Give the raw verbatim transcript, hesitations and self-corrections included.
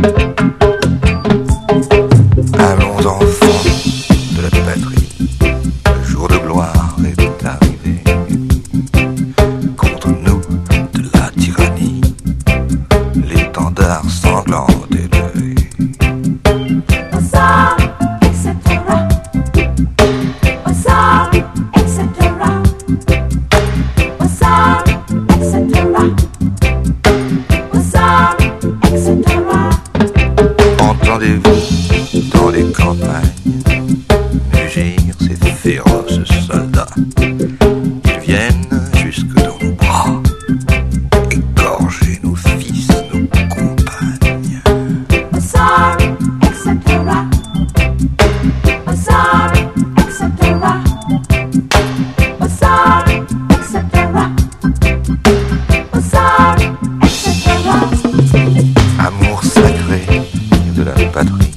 Allons enfants de la patrie, le jour de gloire est arrivé. Contre nous de la tyrannie, l'étendard sanglant élevé. Aux armes, et cetera. Aux armes, et cetera. Aux armes, et cetera. Aux armes, et cetera. Entendez-vous dans les campagnes mugir ces féroces soldats? Ils viennent jusque dans nos bras, égorger nos fils, nos compagnes. Aux armes, et cetera. Aux armes, et cetera. Aux armes, et cetera. Aux armes, et cetera. Amour sacré de la patrie,